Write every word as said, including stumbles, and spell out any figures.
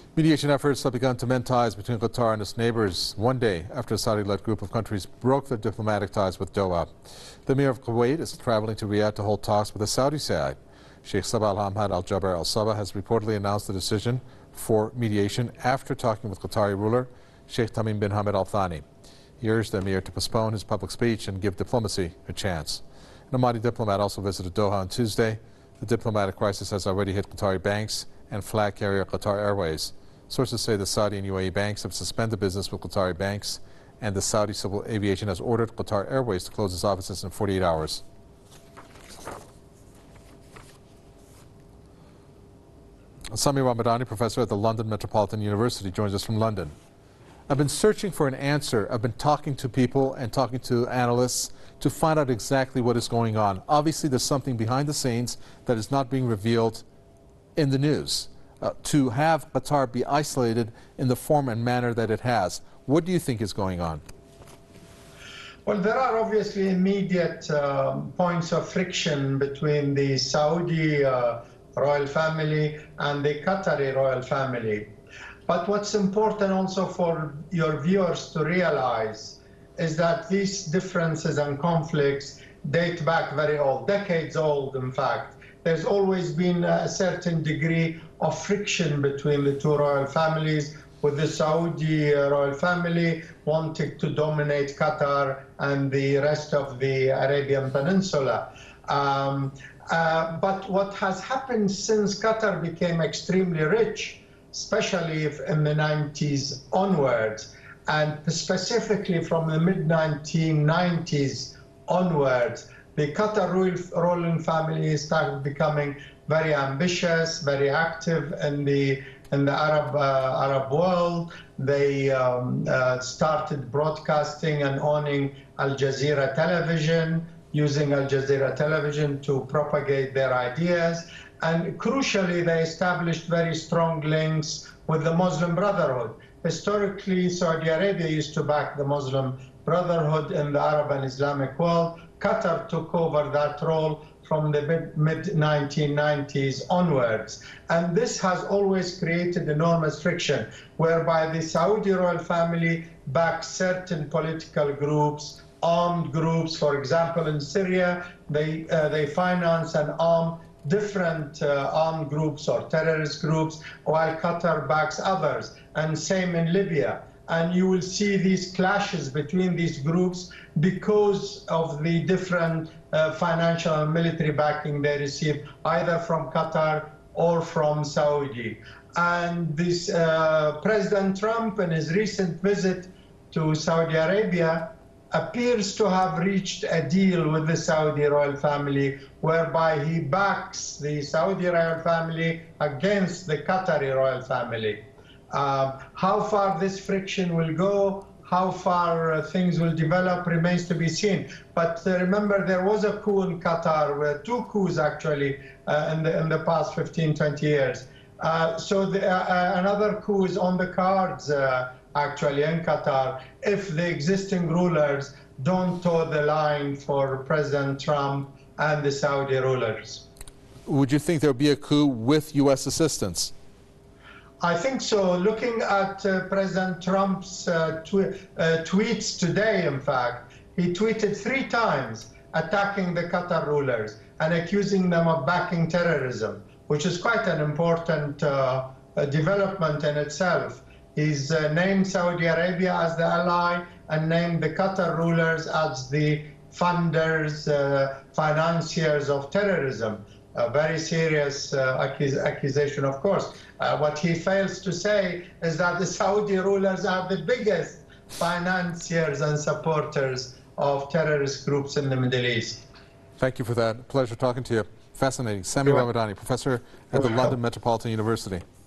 Mediation efforts have begun to mend ties between Qatar and its neighbors one day after a Saudi-led group of countries broke their diplomatic ties with Doha. The Emir of Kuwait is traveling to Riyadh to hold talks with the Saudi side. Sheikh Sabah Al-Hamad Al-Jaber Al-Sabah has reportedly announced the decision for mediation after talking with Qatari ruler Sheikh Tamim bin Hamad Al Thani. He urged the Emir to postpone his public speech and give diplomacy a chance. An Ahmadi diplomat also visited Doha on Tuesday. The diplomatic crisis has already hit Qatari banks and flag carrier Qatar Airways. Sources say the Saudi and U A E banks have suspended business with Qatari banks, and the Saudi Civil Aviation has ordered Qatar Airways to close its offices in forty-eight hours. Sami Ramadani, professor at the London Metropolitan University, joins us from London. I've been searching for an answer. I've been talking to people and talking to analysts to find out exactly what is going on. Obviously, there's something behind the scenes that is not being revealed in the news. Uh, to have Qatar be isolated in the form and manner that it has. What do you think is going on? Well, there are obviously immediate uh, points of friction between the Saudi uh, royal family and the Qatari royal family. But what's important also for your viewers to realize is that these differences and conflicts date back very old, decades old, in fact. There's always been a certain degree of friction between the two royal families, with the Saudi royal family wanting to dominate Qatar and the rest of the Arabian Peninsula. Um, uh, but what has happened since Qatar became extremely rich, especially if in the nineties onwards, and specifically from the mid nineteen nineties onwards, the Qatar ruling family started becoming very ambitious, very active in the in the Arab uh, Arab world. They um, uh, started broadcasting and owning Al Jazeera television, using Al Jazeera television to propagate their ideas. And crucially, they established very strong links with the Muslim Brotherhood. Historically, Saudi Arabia used to back the Muslim Brotherhood in the Arab and Islamic world. Qatar took over that role from the mid nineteen nineties onwards. And this has always created enormous friction, whereby the Saudi royal family backs certain political groups, armed groups. For example, in Syria, they, uh, they finance and arm different uh, armed groups or terrorist groups, while Qatar backs others. And same in Libya. And you will see these clashes between these groups because of the different uh, financial and military backing they receive, either from Qatar or from Saudi. And this uh, President Trump, in his recent visit to Saudi Arabia, appears to have reached a deal with the Saudi royal family, whereby he backs the Saudi royal family against the Qatari royal family. Uh, how far this friction will go, how far uh, things will develop remains to be seen. But uh, remember, there was a coup in Qatar, where two coups actually uh, in, the, in the past fifteen, twenty years. Uh, so the, uh, another coup is on the cards uh, actually in Qatar if the existing rulers don't toe the line for President Trump and the Saudi rulers. Would you think there would be a coup with U S assistance? I think so. Looking at uh, President Trump's uh, tw uh, tweets today, in fact, he tweeted three times attacking the Qatar rulers and accusing them of backing terrorism, which is quite an important uh, uh, development in itself. He's uh, named Saudi Arabia as the ally and named the Qatar rulers as the funders, uh, financiers of terrorism. A very serious uh, accus accusation, of course. Uh, what he fails to say is that the Saudi rulers are the biggest financiers and supporters of terrorist groups in the Middle East. Thank you for that. Pleasure talking to you. Fascinating. Sami Ramadani, professor at the London Metropolitan University.